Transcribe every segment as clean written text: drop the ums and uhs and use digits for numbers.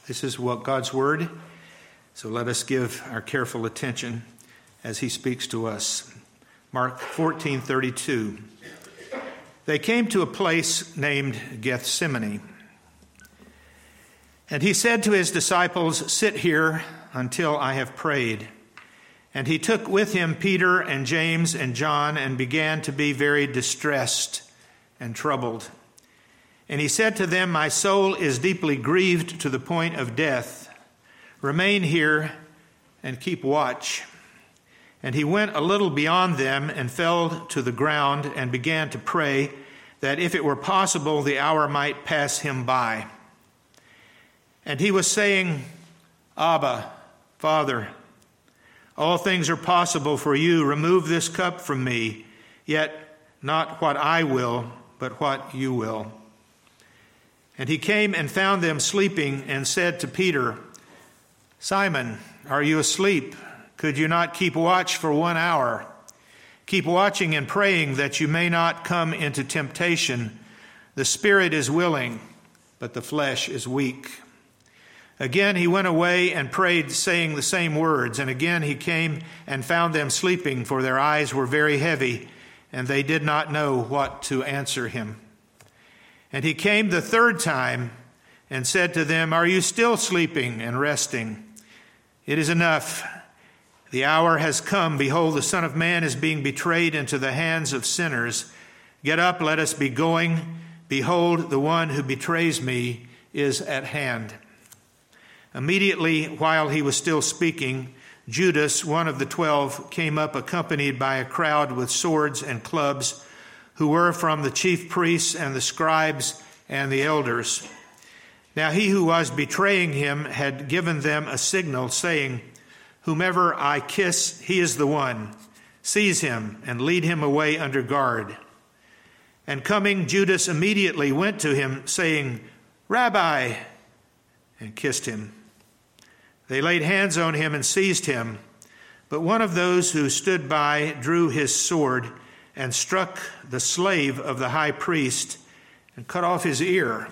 This is what God's word, so let us give our careful attention as he speaks to us. Mark 14:32. They came to a place named Gethsemane, and he said to his disciples, "Sit here until I have prayed." And he took with him Peter and James and John and began to be very distressed and troubled. And he said to them, "My soul is deeply grieved to the point of death. Remain here and keep watch." And he went a little beyond them and fell to the ground and began to pray that if it were possible, the hour might pass him by. And he was saying, "Abba, Father, all things are possible for you. Remove this cup from me, yet not what I will, but what you will." And he came and found them sleeping and said to Peter, "Simon, are you asleep? Could you not keep watch for 1 hour? Keep watching and praying that you may not come into temptation. The spirit is willing, but the flesh is weak." Again he went away and prayed, saying the same words. And again he came and found them sleeping, for their eyes were very heavy, and they did not know what to answer him. And he came the third time and said to them, "Are you still sleeping and resting? It is enough. The hour has come. Behold, the Son of Man is being betrayed into the hands of sinners. Get up, let us be going. Behold, the one who betrays me is at hand." Immediately, while he was still speaking, Judas, one of the 12, came up accompanied by a crowd with swords and clubs, who were from the chief priests and the scribes and the elders. Now he who was betraying him had given them a signal, saying, "Whomever I kiss, he is the one. Seize him and lead him away under guard." And coming, Judas immediately went to him, saying, "Rabbi," and kissed him. They laid hands on him and seized him. But one of those who stood by drew his sword and struck the slave of the high priest and cut off his ear.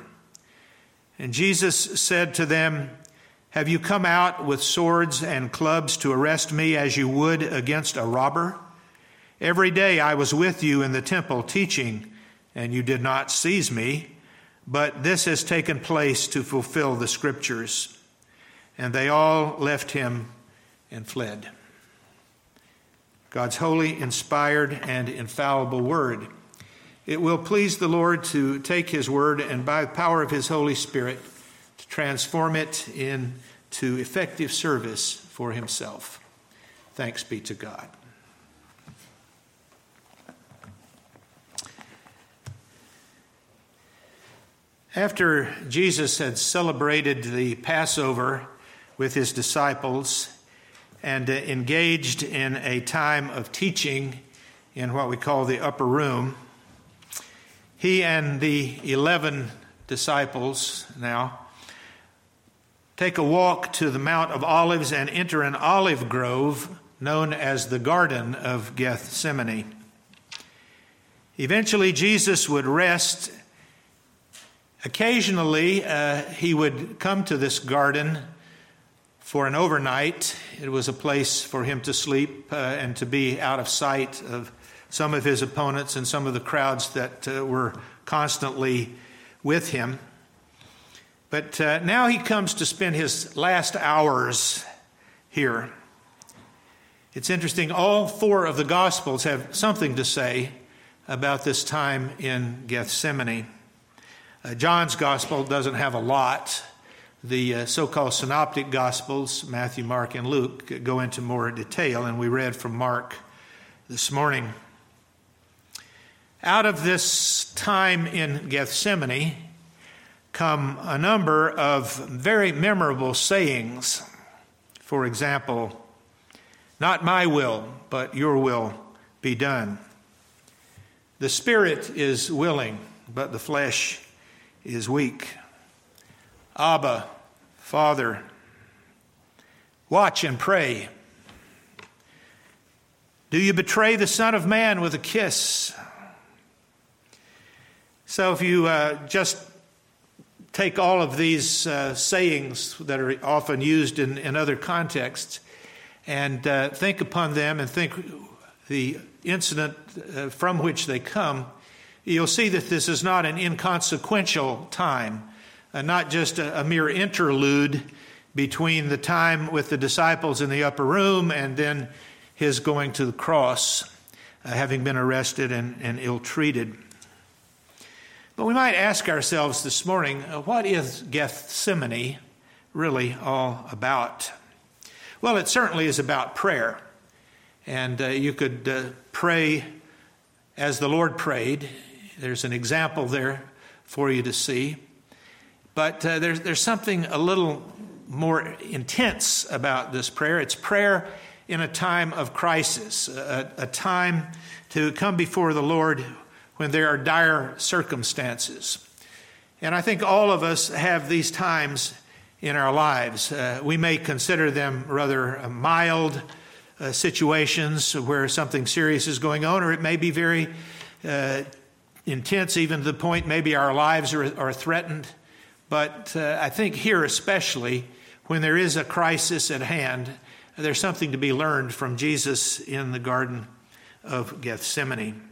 And Jesus said to them, "Have you come out with swords and clubs to arrest me as you would against a robber? Every day I was with you in the temple teaching, and you did not seize me, but this has taken place to fulfill the scriptures." And they all left him and fled. God's holy, inspired, and infallible word. It will please the Lord to take his word and by the power of his Holy Spirit to transform it into effective service for himself. Thanks be to God. After Jesus had celebrated the Passover with his disciples and engaged in a time of teaching in what we call the upper room, he and the 11 disciples now take a walk to the Mount of Olives and enter an olive grove known as the Garden of Gethsemane. Eventually, Jesus would rest. Occasionally, he would come to this garden for an overnight. It was a place for him to sleep and to be out of sight of some of his opponents and some of the crowds that were constantly with him. But now he comes to spend his last hours here. It's interesting, all 4 of the Gospels have something to say about this time in Gethsemane. John's Gospel doesn't have a lot. The so-called synoptic Gospels, Matthew, Mark, and Luke, go into more detail, and we read from Mark this morning. Out of this time in Gethsemane come a number of very memorable sayings. For example, "Not my will, but your will be done." "The spirit is willing, but the flesh is weak." "Abba, Father, watch and pray." "Do you betray the Son of Man with a kiss?" So if you just take all of these sayings that are often used in other contexts and think upon them and think the incident from which they come, you'll see that this is not an inconsequential time, not just a mere interlude between the time with the disciples in the upper room and then his going to the cross, having been arrested and ill-treated. But we might ask ourselves this morning, what is Gethsemane really all about? Well, it certainly is about prayer. And you could pray as the Lord prayed. There's an example there for you to see. But there's something a little more intense about this prayer. It's prayer in a time of crisis, a time to come before the Lord when there are dire circumstances. And I think all of us have these times in our lives. We may consider them rather mild situations where something serious is going on, or it may be very intense, even to the point maybe our lives are threatened. But I think here especially, when there is a crisis at hand, there's something to be learned from Jesus in the Garden of Gethsemane.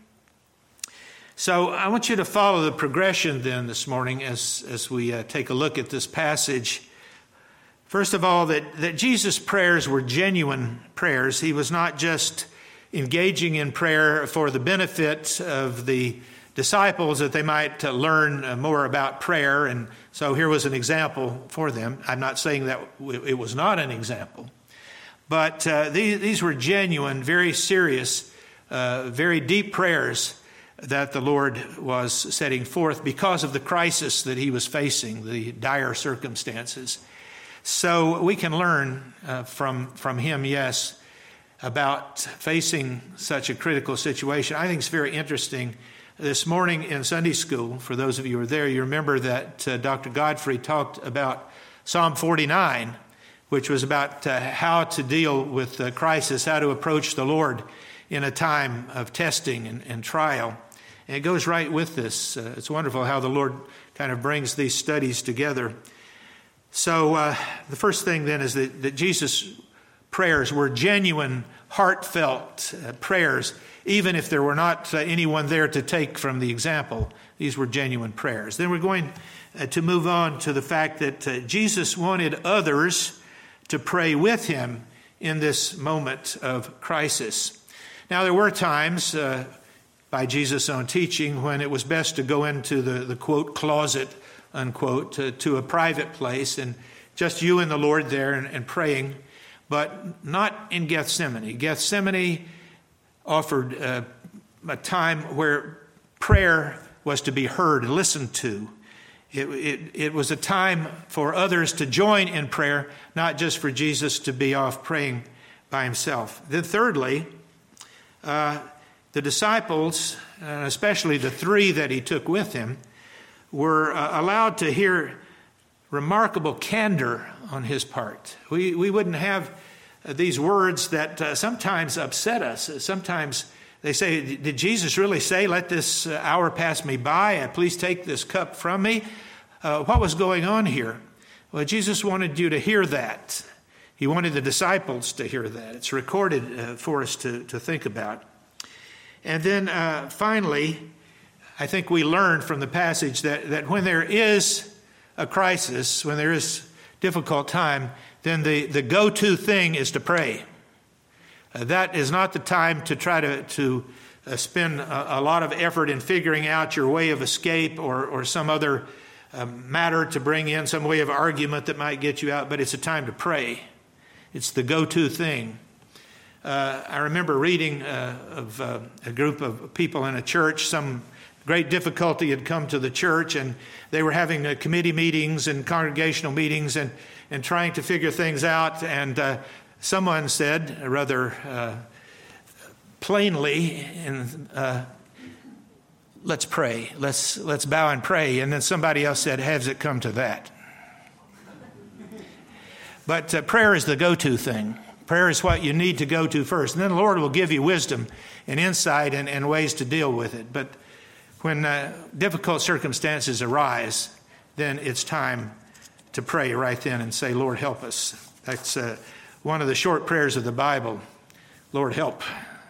So I want you to follow the progression then this morning as we take a look at this passage. First of all, that Jesus' prayers were genuine prayers. He was not just engaging in prayer for the benefit of the disciples, that they might learn more about prayer. And so here was an example for them. I'm not saying that it was not an example. But these were genuine, very serious, very deep prayers that the Lord was setting forth because of the crisis that he was facing, the dire circumstances. So we can learn from him, yes, about facing such a critical situation. I think it's very interesting. This morning in Sunday school, for those of you who were there, you remember that Dr. Godfrey talked about Psalm 49, which was about how to deal with the crisis, how to approach the Lord in a time of testing and trial. And it goes right with this. It's wonderful how the Lord kind of brings these studies together. So the first thing then is that Jesus' prayers were genuine, heartfelt prayers, even if there were not anyone there to take from the example. These were genuine prayers. Then we're going to move on to the fact that Jesus wanted others to pray with him in this moment of crisis. Now, there were times by Jesus' own teaching when it was best to go into the quote, closet, unquote, to a private place and just you and the Lord there and praying, but not in Gethsemane. Gethsemane offered a time where prayer was to be heard and listened to. It was a time for others to join in prayer, not just for Jesus to be off praying by himself. Then thirdly, the disciples, especially the three that he took with him, were allowed to hear remarkable candor on his part. We wouldn't have these words that sometimes upset us. Sometimes they say, did Jesus really say, let this hour pass me by? Please take this cup from me. What was going on here? Well, Jesus wanted you to hear that. He wanted the disciples to hear that. It's recorded for us to think about. And then finally, I think we learned from the passage that when there is a crisis, when there is difficult time, then the go-to thing is to pray. That is not the time to try to spend a lot of effort in figuring out your way of escape or some other matter to bring in, some way of argument that might get you out, but it's a time to pray. It's the go-to thing. I remember reading of a group of people in a church. Some great difficulty had come to the church, and they were having committee meetings and congregational meetings and trying to figure things out. And someone said, rather plainly, let's pray. Let's bow and pray. And then somebody else said, has it come to that? But prayer is the go-to thing. Prayer is what you need to go to first. And then the Lord will give you wisdom and insight and ways to deal with it. But when difficult circumstances arise, then it's time to pray right then and say, Lord, help us. That's one of the short prayers of the Bible. Lord, help.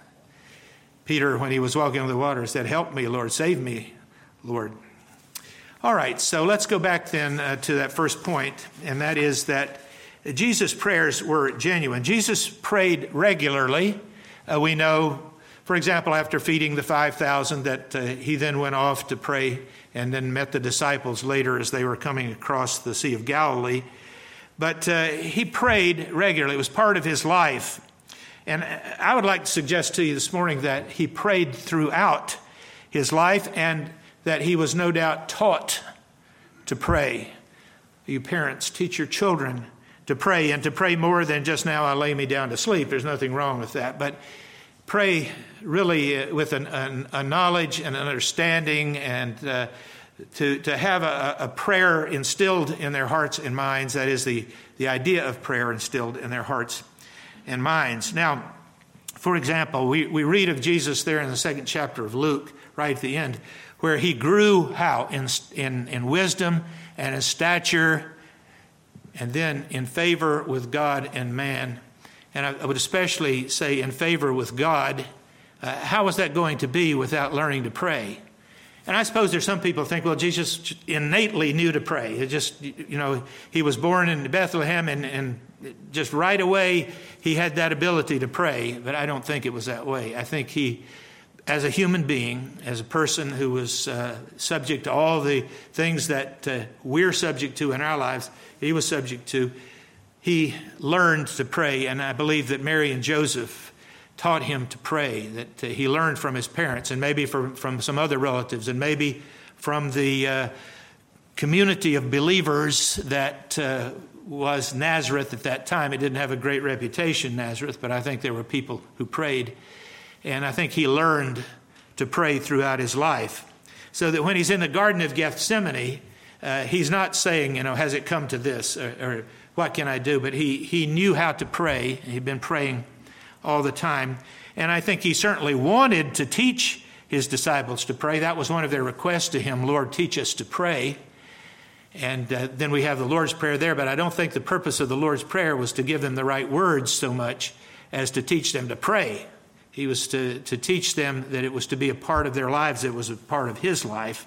Peter, when he was walking on the water, said, help me, Lord, save me, Lord. All right, so let's go back then to that first point, and that is that Jesus' prayers were genuine. Jesus prayed regularly. We know, for example, after feeding the 5,000, that he then went off to pray and then met the disciples later as they were coming across the Sea of Galilee. But he prayed regularly. It was part of his life. And I would like to suggest to you this morning that he prayed throughout his life and that he was no doubt taught to pray. You parents, teach your children to pray, and to pray more than just now I lay me down to sleep. There's nothing wrong with that. But pray really with a knowledge and an understanding, and to have a prayer instilled in their hearts and minds. That is the idea of prayer instilled in their hearts and minds. Now, for example, we read of Jesus there in the 2nd chapter of Luke, right at the end, where he grew how? In wisdom and in stature, and then in favor with God and man. And I would especially say in favor with God. How was that going to be without learning to pray? And I suppose there's some people who think, well, Jesus innately knew to pray. It just, he was born in Bethlehem and just right away he had that ability to pray. But I don't think it was that way. I think he, as a human being, as a person who was subject to all the things that we're subject to in our lives, he was subject to, he learned to pray. And I believe that Mary and Joseph taught him to pray, that he learned from his parents and maybe from some other relatives and maybe from the community of believers that was Nazareth at that time. It didn't have a great reputation, Nazareth, but I think there were people who prayed. And I think he learned to pray throughout his life. So that when he's in the Garden of Gethsemane, he's not saying, has it come to this or what can I do? But he knew how to pray. He'd been praying all the time. And I think he certainly wanted to teach his disciples to pray. That was one of their requests to him, Lord, teach us to pray. And then we have the Lord's Prayer there. But I don't think the purpose of the Lord's Prayer was to give them the right words so much as to teach them to pray. He was to teach them that it was to be a part of their lives. It was a part of his life.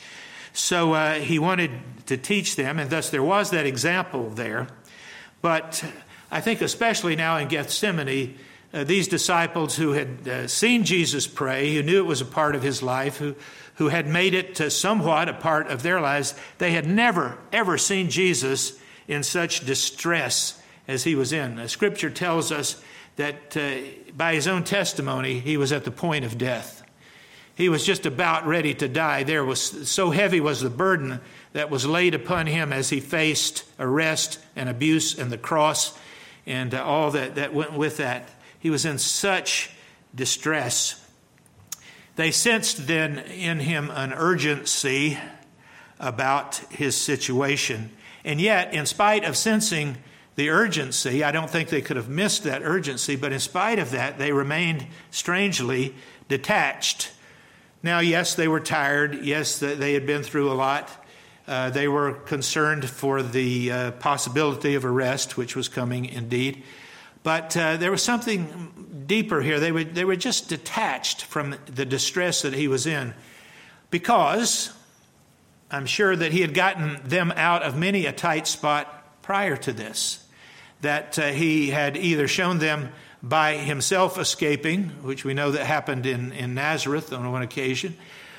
So he wanted to teach them, and thus there was that example there. But I think especially now in Gethsemane, these disciples who had seen Jesus pray, who knew it was a part of his life, who had made it somewhat a part of their lives, they had never, ever seen Jesus in such distress as he was in. Scripture tells us that by his own testimony, he was at the point of death. He was just about ready to die. There was so heavy was the burden that was laid upon him as he faced arrest and abuse and the cross and all that went with that. He was in such distress. They sensed then in him an urgency about his situation. And yet, in spite of sensing the urgency, I don't think they could have missed that urgency, but in spite of that, they remained strangely detached. Now, yes, they were tired. Yes, they had been through a lot. They were concerned for the possibility of arrest, which was coming indeed. But there was something deeper here. They were just detached from the distress that he was in, because I'm sure that he had gotten them out of many a tight spot prior to this, that he had either shown them by himself escaping, which we know that happened in Nazareth on one occasion,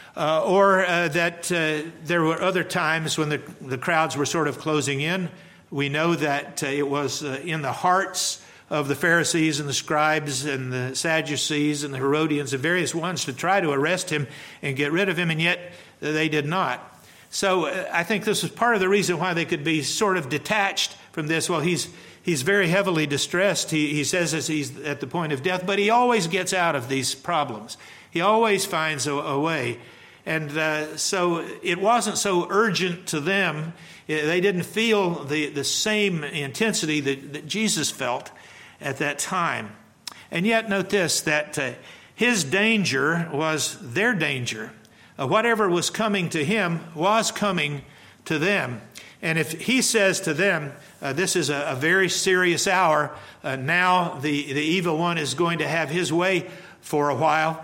or that there were other times when the crowds were sort of closing in. We know that it was in the hearts of the Pharisees and the scribes and the Sadducees and the Herodians, the various ones, to try to arrest him and get rid of him, and yet they did not. So I think this was part of the reason why they could be sort of detached from this. Well, he's very heavily distressed. He says as he's at the point of death, but he always gets out of these problems. He always finds a way. And so it wasn't so urgent to them. They didn't feel the same intensity that Jesus felt at that time. And yet note this, that his danger was their danger. Whatever was coming to him was coming to them. And if he says to them, this is a very serious hour, now the evil one is going to have his way for a while,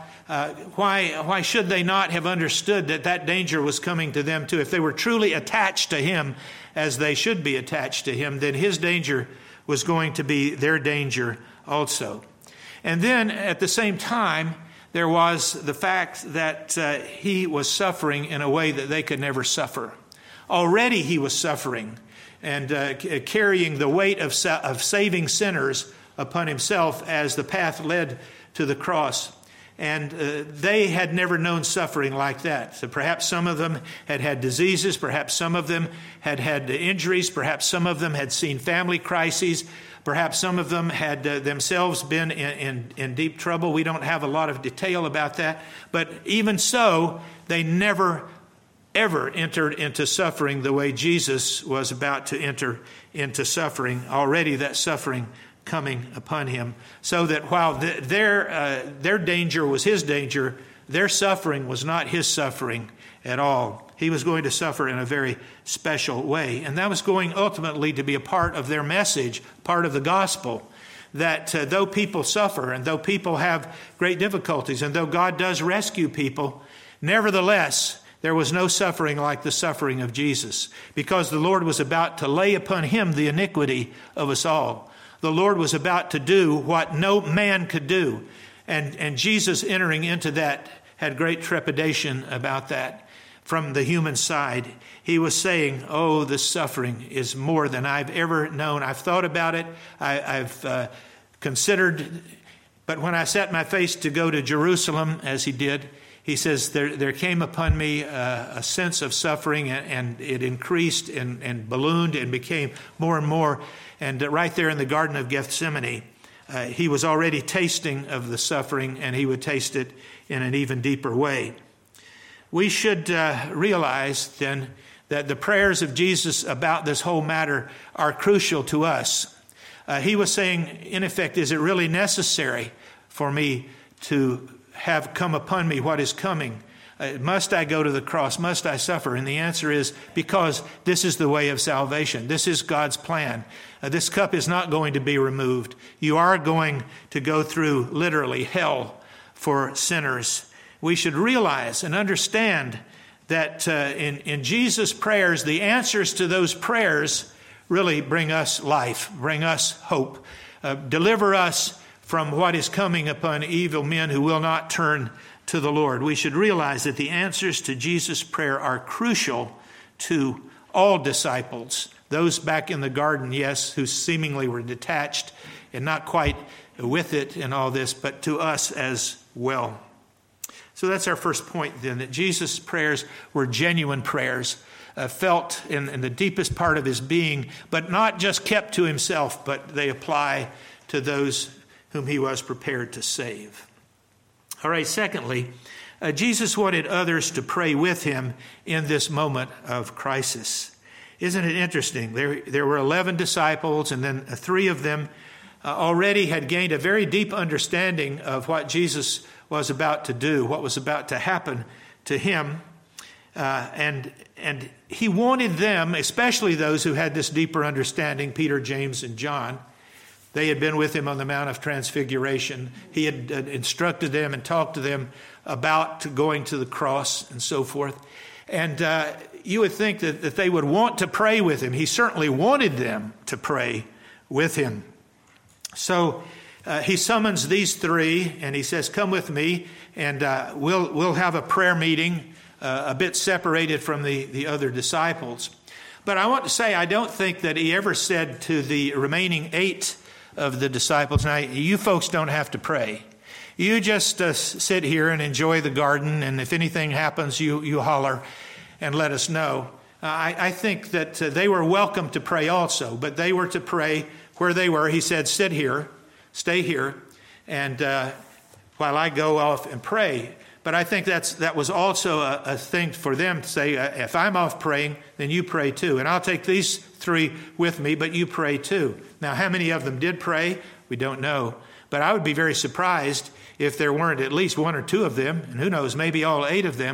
why should they not have understood that danger was coming to them too? If they were truly attached to him as they should be attached to him, then his danger was going to be their danger also. And then at the same time, there was the fact that he was suffering in a way that they could never suffer. Already he was suffering and carrying the weight of saving sinners upon himself as the path led to the cross. And they had never known suffering like that. So perhaps some of them had had diseases. Perhaps some of them had had injuries. Perhaps some of them had seen family crises. Perhaps some of them had themselves been in deep trouble. We don't have a lot of detail about that. But even so, they never, ever entered into suffering the way Jesus was about to enter into suffering. Already that suffering coming upon him, so that while their danger was his danger, their suffering was not his suffering at all. He was going to suffer in a very special way, and that was going ultimately to be a part of their message, part of the gospel, that though people suffer and though people have great difficulties and though God does rescue people, nevertheless there was no suffering like the suffering of Jesus, because the Lord was about to lay upon him the iniquity of us all. The Lord was about to do what no man could do. And Jesus entering into that had great trepidation about that from the human side. He was saying, oh, this suffering is more than I've ever known. I've thought about it. I've considered. But when I set my face to go to Jerusalem, as he did, he says, there came upon me a sense of suffering, and it increased and ballooned and became more and more. And right there in the Garden of Gethsemane, he was already tasting of the suffering, and he would taste it in an even deeper way. We should realize then that the prayers of Jesus about this whole matter are crucial to us. He was saying, in effect, is it really necessary for me to have come upon me what is coming? Must I go to the cross? Must I suffer? And the answer is because this is the way of salvation. This is God's plan. This cup is not going to be removed. You are going to go through literally hell for sinners. We should realize and understand that in Jesus' prayers, the answers to those prayers really bring us life, bring us hope, deliver us from what is coming upon evil men who will not turn to the Lord. We should realize that the answers to Jesus' prayer are crucial to all disciples. Those back in the garden, yes, who seemingly were detached and not quite with it in all this, but to us as well. So that's our first point then, that Jesus' prayers were genuine prayers, felt in the deepest part of his being, but not just kept to himself, but they apply to those whom he was prepared to save. All right, secondly, Jesus wanted others to pray with him in this moment of crisis. Isn't it interesting? There were 11 disciples, and then 3 of them already had gained a very deep understanding of what Jesus was about to do, what was about to happen to him. And he wanted them, especially those who had this deeper understanding, Peter, James, and John. They had been with him on the Mount of Transfiguration. He had instructed them and talked to them about going to the cross and so forth. And you would think that they would want to pray with him. He certainly wanted them to pray with him. So he summons these 3 and he says, come with me, and we'll have a prayer meeting a bit separated from the other disciples. But I want to say, I don't think that he ever said to the remaining 8 of the disciples, now you folks don't have to pray. You just sit here and enjoy the garden, and if anything happens, you holler and let us know. I think that they were welcome to pray also, but they were to pray where they were. He said, sit here, stay here, and while I go off and pray. But I think that was also a thing for them to say, if I'm off praying, then you pray too. And I'll take these 3 with me, but you pray too. Now, how many of them did pray? We don't know. But I would be very surprised if there weren't at least 1 or 2 of them, and who knows, maybe all 8 of them,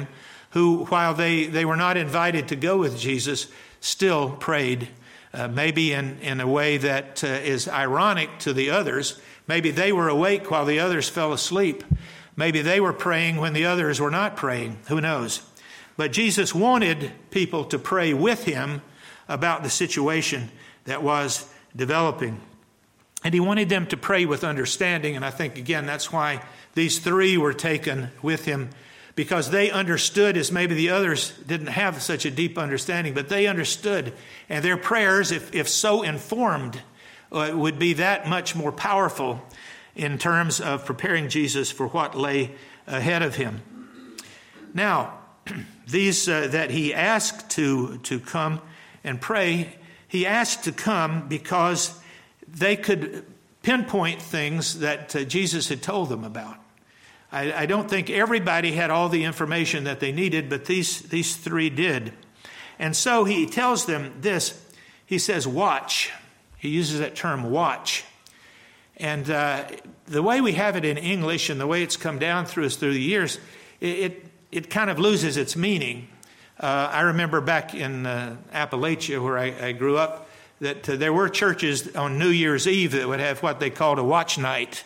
who, while they were not invited to go with Jesus, still prayed, maybe in a way that is ironic to the others. Maybe they were awake while the others fell asleep. Maybe they were praying when the others were not praying. Who knows? But Jesus wanted people to pray with him about the situation that was developing. And he wanted them to pray with understanding. And I think, again, that's why these three were taken with him, because they understood, as maybe the others didn't have such a deep understanding, but they understood. And their prayers, if so informed, would be that much more powerful in terms of preparing Jesus for what lay ahead of him. Now, these that he asked to come and pray, he asked to come because they could pinpoint things that Jesus had told them about. I don't think everybody had all the information that they needed, but these three did. And so he tells them this. He says, watch. He uses that term, watch. And the way we have it in English and the way it's come down through us through the years, it kind of loses its meaning. I remember back in Appalachia, where I grew up, that there were churches on New Year's Eve that would have what they called a watch night.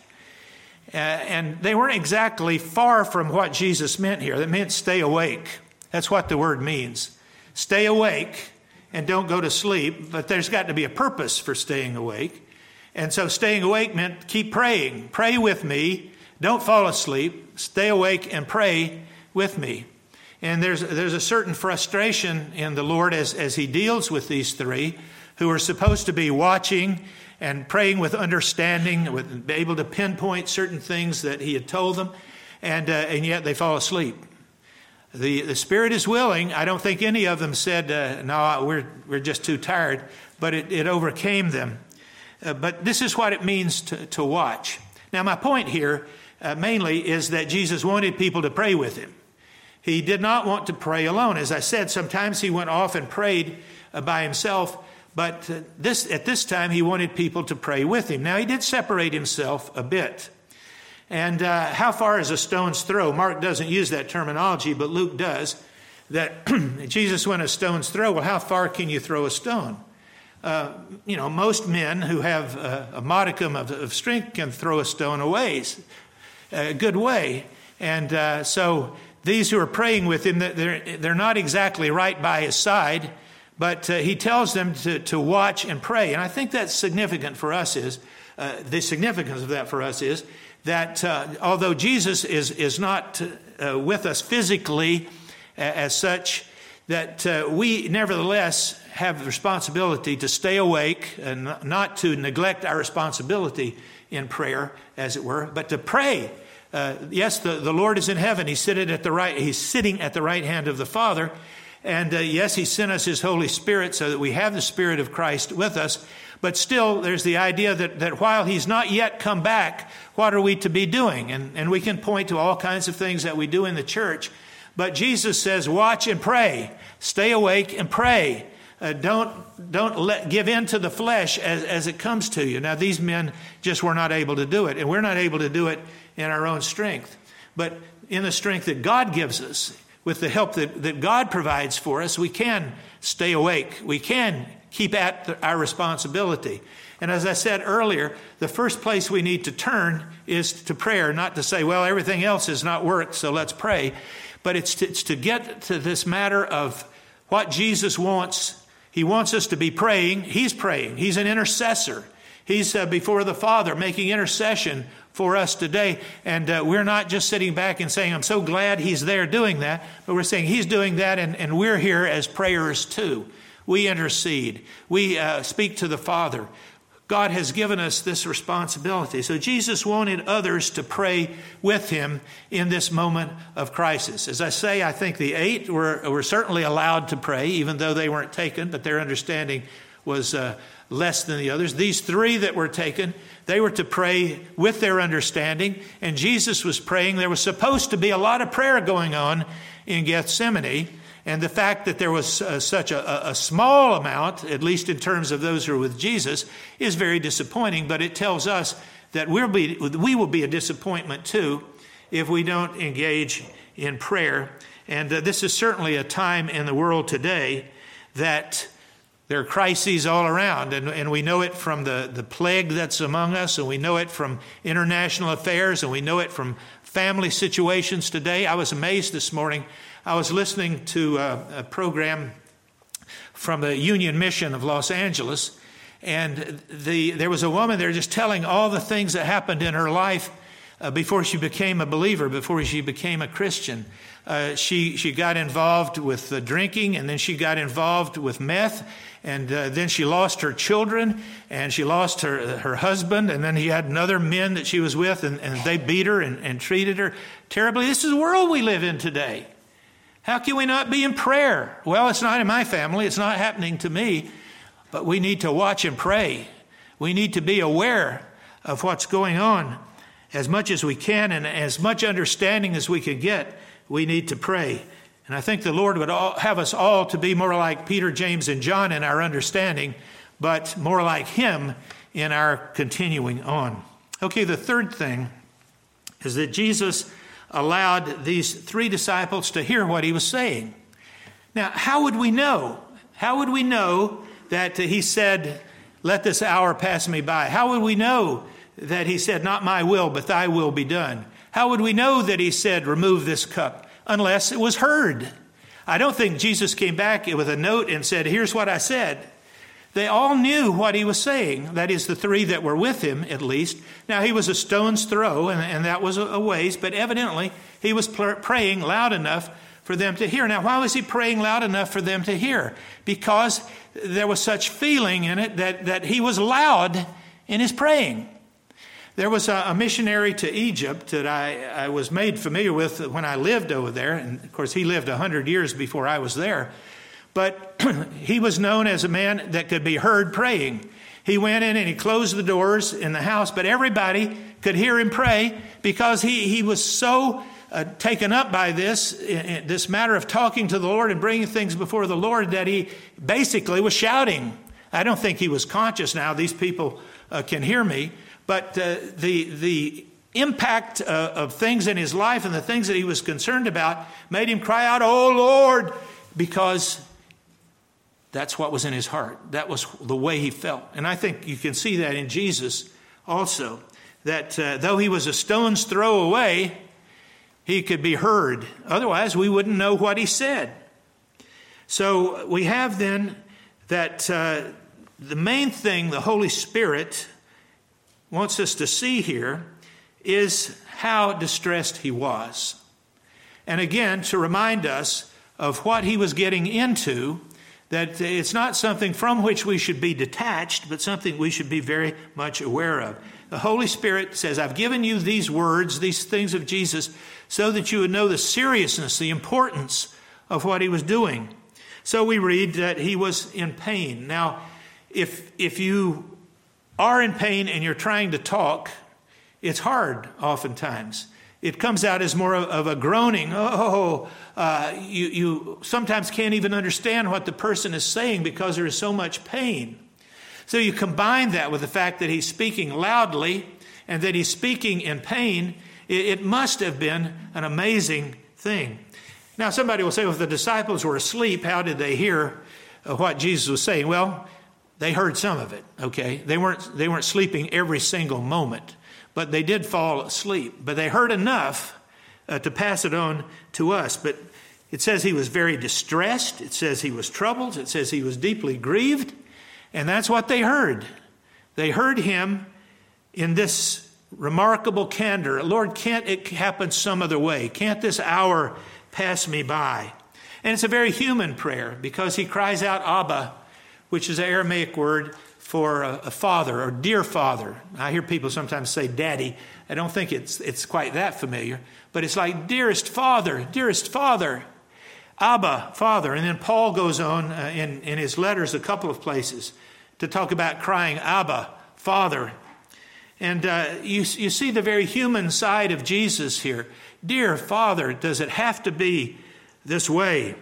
And they weren't exactly far from what Jesus meant here. That meant stay awake. That's what the word means. Stay awake and don't go to sleep, but there's got to be a purpose for staying awake. And so staying awake meant keep praying. Pray with me. Don't fall asleep. Stay awake and pray with me. And there's a certain frustration in the Lord as he deals with these three who are supposed to be watching and praying with understanding, with able to pinpoint certain things that he had told them, and yet they fall asleep. The spirit is willing. I don't think any of them said, no, we're just too tired, but it overcame them. But this is what it means to watch. Now, my point here mainly is that Jesus wanted people to pray with him. He did not want to pray alone. As I said, sometimes he went off and prayed by himself, but at this time he wanted people to pray with him. Now, he did separate himself a bit. And how far is a stone's throw? Mark doesn't use that terminology, but Luke does. That Jesus went a stone's throw. Well, how far can you throw a stone? Most men who have a modicum of strength can throw a stone a good way. And so these who are praying with him, they're not exactly right by his side, but he tells them to watch and pray. And I think that's significant for us the significance of that for us is that although Jesus is not with us physically as such, that we nevertheless have the responsibility to stay awake and not to neglect our responsibility in prayer, as it were, but to pray. Yes, the Lord is in heaven. He's sitting at the right hand of the Father. And yes, he sent us his Holy Spirit so that we have the Spirit of Christ with us. But still, there's the idea that while he's not yet come back, what are we to be doing? And we can point to all kinds of things that we do in the church. But Jesus says, watch and pray. Stay awake and pray. Don't give in to the flesh as it comes to you. Now, these men just were not able to do it. And we're not able to do it in our own strength. But in the strength that God gives us, with the help that God provides for us, we can stay awake. We can keep at our responsibility. And as I said earlier, the first place we need to turn is to prayer, not to say, well, everything else has not worked, so let's pray. But it's to get to this matter of what Jesus wants. He wants us to be praying. He's praying. He's an intercessor. He's before the Father making intercession for us today. And we're not just sitting back and saying, I'm so glad he's there doing that. But we're saying he's doing that and we're here as prayers too. We intercede. We speak to the Father. God has given us this responsibility. So Jesus wanted others to pray with him in this moment of crisis. As I say, I think the 8 were certainly allowed to pray, even though they weren't taken, but their understanding was less than the others. These 3 that were taken, they were to pray with their understanding, and Jesus was praying. There was supposed to be a lot of prayer going on in Gethsemane, and the fact that there was such a small amount, at least in terms of those who are with Jesus, is very disappointing, but it tells us that we will be a disappointment too if we don't engage in prayer And this is certainly a time in the world today that there are crises all around, and we know it from the plague that's among us, and we know it from international affairs, and we know it from family situations today. I was amazed this morning. I was listening to a program from the Union Mission of Los Angeles, and there was a woman there just telling all the things that happened in her life before she became a believer, before she became a Christian. She got involved with drinking, and then she got involved with meth, and then she lost her children, and she lost her husband, and then he had another men that she was with, and they beat her and treated her terribly. This is the world we live in today. How can we not be in prayer? Well, it's not in my family. It's not happening to me, but we need to watch and pray. We need to be aware of what's going on as much as we can, and as much understanding as we can get. We need to pray. And I think the Lord would have us all to be more like Peter, James, and John in our understanding, but more like him in our continuing on. Okay, the third thing is that Jesus allowed these three disciples to hear what he was saying. Now, how would we know? How would we know that he said, "Let this hour pass me by"? How would we know that he said, "Not my will, but thy will be done"? How would we know that he said, "Remove this cup"? Unless it was heard. I don't think Jesus came back with a note and said, "Here's what I said." They all knew what he was saying. That is, the three that were with him, at least. Now, he was a stone's throw, and that was a ways, but evidently he was praying loud enough for them to hear. Now, why was he praying loud enough for them to hear? Because there was such feeling in it that he was loud in his praying. There was a missionary to Egypt that I was made familiar with when I lived over there. And, of course, he lived 100 years before I was there. But he was known as a man that could be heard praying. He went in and he closed the doors in the house, but everybody could hear him pray because he was so taken up by this matter of talking to the Lord and bringing things before the Lord that he basically was shouting. I don't think he was conscious now. These people can hear me. But the impact of things in his life and the things that he was concerned about made him cry out, "Oh, Lord," because that's what was in his heart. That was the way he felt. And I think you can see that in Jesus also, that though he was a stone's throw away, he could be heard. Otherwise, we wouldn't know what he said. So we have then that the main thing the Holy Spirit wants us to see here is how distressed he was. And again, to remind us of what he was getting into, that it's not something from which we should be detached, but something we should be very much aware of. The Holy Spirit says, "I've given you these words, these things of Jesus, so that you would know the seriousness, the importance of what he was doing." So we read that he was in pain. Now, if you are in pain and you're trying to talk, it's hard oftentimes. It comes out as more of a groaning. You sometimes can't even understand what the person is saying because there is so much pain. So you combine that with the fact that he's speaking loudly and that he's speaking in pain. It must have been an amazing thing. Now somebody will say, well, if the disciples were asleep, how did they hear what Jesus was saying? Well, they heard some of it, okay? They weren't sleeping every single moment, but they did fall asleep. But they heard enough to pass it on to us. But it says he was very distressed. It says he was troubled. It says he was deeply grieved. And that's what they heard. They heard him in this remarkable candor. Lord, can't it happen some other way? Can't this hour pass me by? And it's a very human prayer because he cries out, Abba, which is an Aramaic word for a father or dear father. I hear people sometimes say daddy. I don't think it's quite that familiar, but it's like dearest father, Abba, Father. And then Paul goes on in his letters a couple of places to talk about crying Abba, Father. And you see the very human side of Jesus here. Dear Father, does it have to be this way?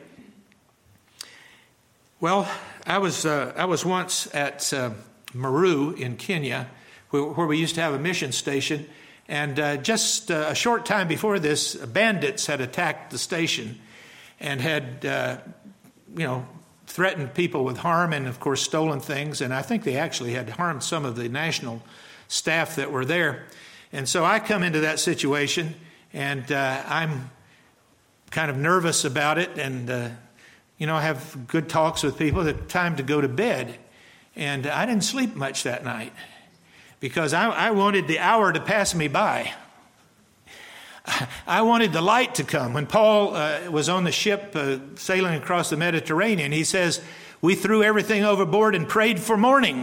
Well, I was once at Meru in Kenya, where we used to have a mission station, and just a short time before this, bandits had attacked the station, and had, threatened people with harm and, of course, stolen things. And I think they actually had harmed some of the national staff that were there. And so I come into that situation, and I'm kind of nervous about it. And, I have good talks with people. It's time to go to bed. And I didn't sleep much that night because I wanted the hour to pass me by. I wanted the light to come. When Paul was on the ship sailing across the Mediterranean, he says, we threw everything overboard and prayed for morning.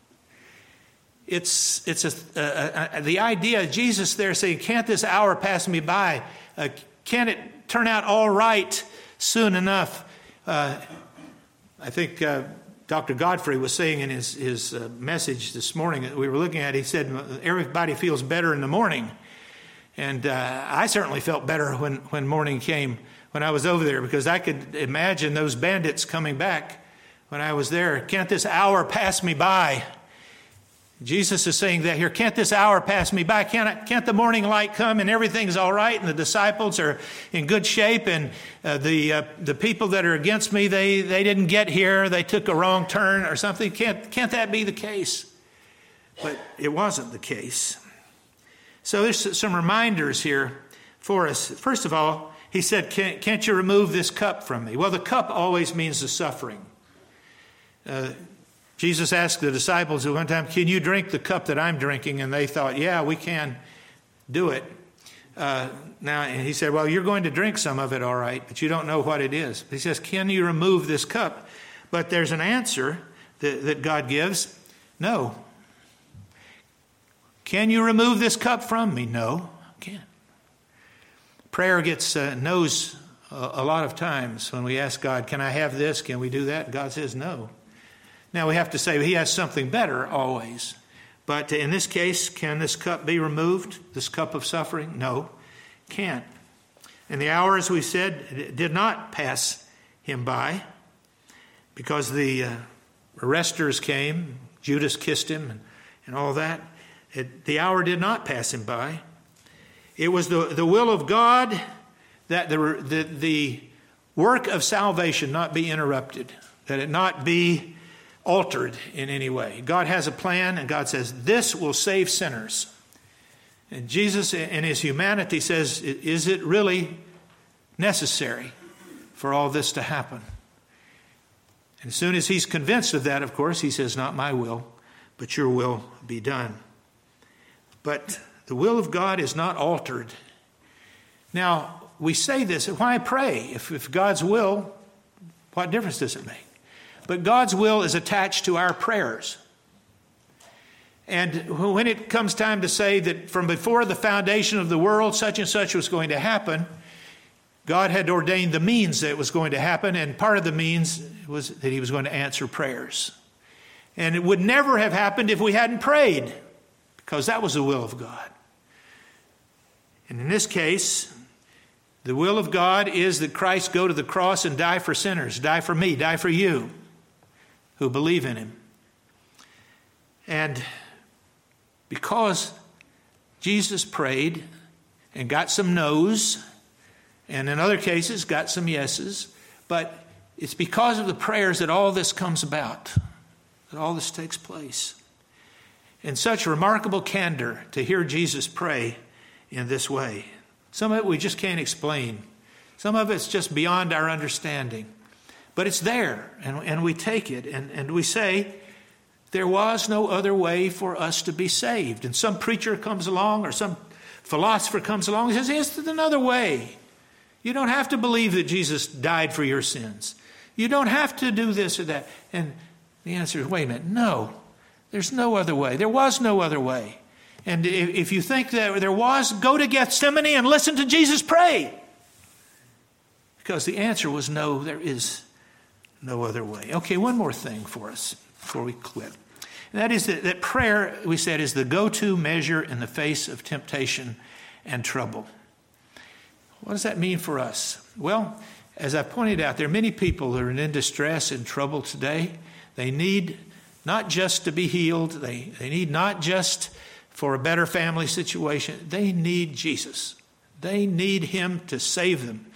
It's the idea of Jesus there saying, can't this hour pass me by? Can't it turn out all right soon enough? I think Dr. Godfrey was saying in his message this morning that we were looking at, he said, everybody feels better in the morning. And I certainly felt better when morning came when I was over there, because I could imagine those bandits coming back when I was there. Can't this hour pass me by? Jesus is saying that here. Can't this hour pass me by? Can't the morning light come and everything's all right and the disciples are in good shape and the people that are against me, they didn't get here. They took a wrong turn or something. Can't that be the case? But it wasn't the case. So there's some reminders here for us. First of all, he said, can't you remove this cup from me? Well, the cup always means the suffering. Jesus asked the disciples at one time, can you drink the cup that I'm drinking? And they thought, yeah, we can do it. And he said, well, you're going to drink some of it, all right, but you don't know what it is. He says, can you remove this cup? But there's an answer that God gives. No. Can you remove this cup from me? No, I can't. Prayer gets no's a lot of times when we ask God, can I have this? Can we do that? God says no. Now we have to say he has something better always. But in this case, can this cup be removed? This cup of suffering? No, can't. And the hour, as we said, did not pass him by because the arresters came. Judas kissed him and all that. The hour did not pass him by. It was the will of God that the work of salvation not be interrupted, that it not be altered in any way. God has a plan, and God says, this will save sinners. And Jesus in his humanity says, is it really necessary for all this to happen? And as soon as he's convinced of that, of course, he says, not my will, but your will be done. But the will of God is not altered. Now, we say this, why pray? If God's will, what difference does it make? But God's will is attached to our prayers. And when it comes time to say that from before the foundation of the world, such and such was going to happen, God had ordained the means that it was going to happen, and part of the means was that he was going to answer prayers. And it would never have happened if we hadn't prayed, because that was the will of God. And in this case, the will of God is that Christ go to the cross and die for sinners, die for me, die for you who believe in him. And because Jesus prayed and got some no's, and in other cases got some yeses, but it's because of the prayers that all this comes about, that all this takes place. And such remarkable candor to hear Jesus pray in this way. Some of it we just can't explain. Some of it's just beyond our understanding. But it's there, and we take it, and we say, there was no other way for us to be saved. And some preacher comes along, or some philosopher comes along and says, there's another way. You don't have to believe that Jesus died for your sins. You don't have to do this or that. And the answer is, wait a minute, no. There's no other way. There was no other way. And if you think that there was, go to Gethsemane and listen to Jesus pray. Because the answer was no, there is no other way. Okay, one more thing for us before we quit. And that is that prayer, we said, is the go-to measure in the face of temptation and trouble. What does that mean for us? Well, as I pointed out, there are many people that are in distress and trouble today. They need not just to be healed. They need not just for a better family situation. They need Jesus. They need him to save them.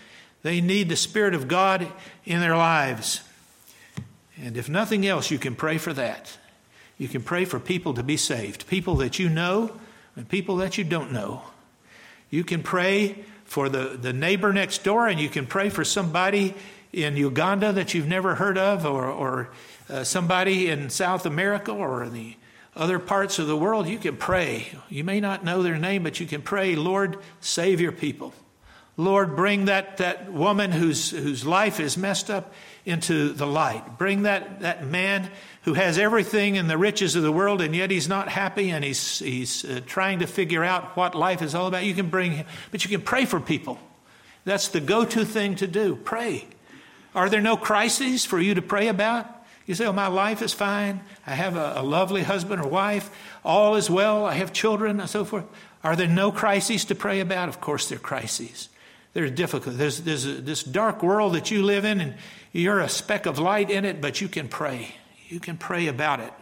They need the Spirit of God in their lives. And if nothing else, you can pray for that. You can pray for people to be saved, people that you know and people that you don't know. You can pray for the neighbor next door, and you can pray for somebody in Uganda that you've never heard of, or somebody in South America or in the other parts of the world. You can pray. You may not know their name, but you can pray, Lord, save your people. Lord, bring that woman whose life is messed up into the light. Bring that man who has everything and the riches of the world, and yet he's not happy, and he's trying to figure out what life is all about. You can bring him, but you can pray for people. That's the go-to thing to do. Pray. Are there no crises for you to pray about? You say, oh, my life is fine. I have a lovely husband or wife. All is well. I have children and so forth. Are there no crises to pray about? Of course there are crises. There's difficult. There's this dark world that you live in, and you're a speck of light in it, but you can pray. You can pray about it.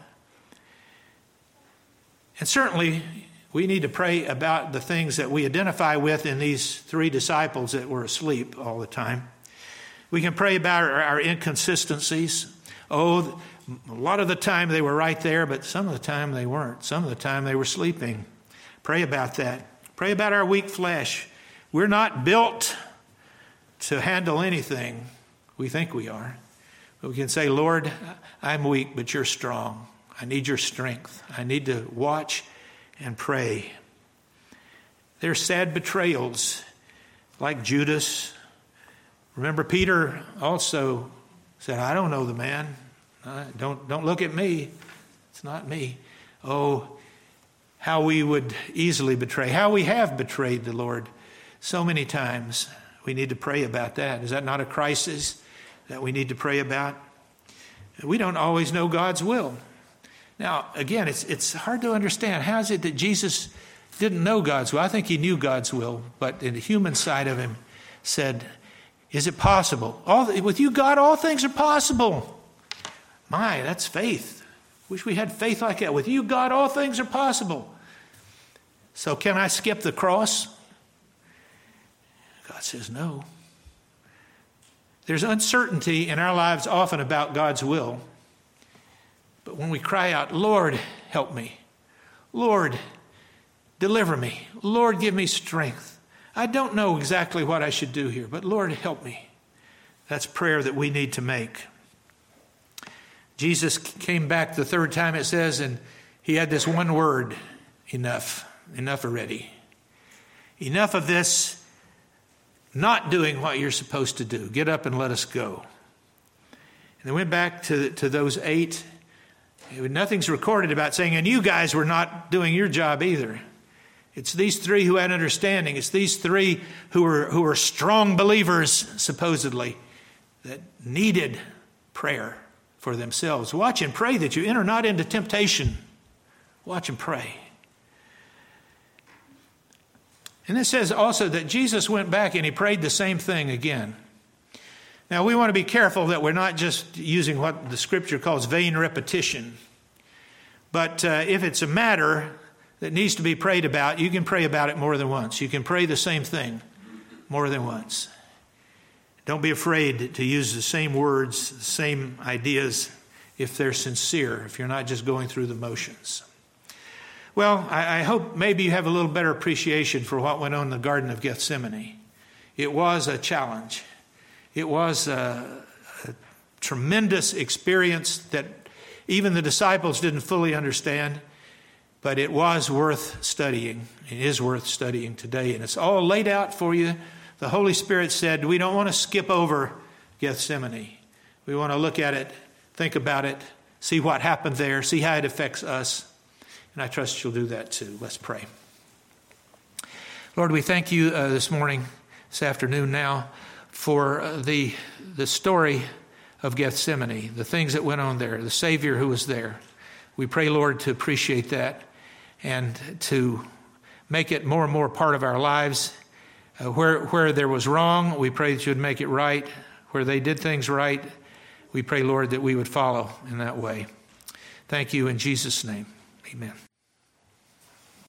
And certainly, we need to pray about the things that we identify with in these three disciples that were asleep all the time. We can pray about our inconsistencies. Oh, a lot of the time they were right there, but some of the time they weren't. Some of the time they were sleeping. Pray about that. Pray about our weak flesh. We're not built to handle anything. We think we are. But we can say, Lord, I'm weak, but you're strong. I need your strength. I need to watch and pray. There's sad betrayals like Judas. Remember, Peter also said, I don't know the man. Don't look at me. It's not me. Oh, how we would easily betray. How we have betrayed the Lord so many times. We need to pray about that. Is that not a crisis that we need to pray about? We don't always know God's will. Now, again, it's hard to understand. How is it that Jesus didn't know God's will? I think he knew God's will, but in the human side of him said, is it possible? With you, God, all things are possible. My, that's faith. Wish we had faith like that. With you, God, all things are possible. So can I skip the cross? God says no. There's uncertainty in our lives often about God's will. But when we cry out, Lord, help me. Lord, deliver me. Lord, give me strength. I don't know exactly what I should do here, but Lord, help me. That's prayer that we need to make. Jesus came back the third time, it says, and he had this one word, enough. Enough already. Enough of this not doing what you're supposed to do. Get up and let us go. And they went back to those 8. Nothing's recorded about saying, and you guys were not doing your job either. It's these 3 who had understanding. It's these 3 who were strong believers, supposedly, that needed prayer for themselves. Watch and pray that you enter not into temptation. Watch and pray. And it says also that Jesus went back and he prayed the same thing again. Now, we want to be careful that we're not just using what the Scripture calls vain repetition. But if it's a matter that needs to be prayed about, you can pray about it more than once. You can pray the same thing more than once. Don't be afraid to use the same words, the same ideas, if they're sincere, if you're not just going through the motions. Well, I hope maybe you have a little better appreciation for what went on in the Garden of Gethsemane. It was a challenge. It was a tremendous experience that even the disciples didn't fully understand, but it was worth studying. It is worth studying today, and it's all laid out for you. The Holy Spirit said, we don't want to skip over Gethsemane. We want to look at it, think about it, see what happened there, see how it affects us. And I trust you'll do that too. Let's pray. Lord, we thank you this morning, this afternoon now, for the story of Gethsemane, the things that went on there, the Savior who was there. We pray, Lord, to appreciate that and to make it more and more part of our lives. Where there was wrong, we pray that you would make it right. Where they did things right, we pray, Lord, that we would follow in that way. Thank you in Jesus' name. Amen.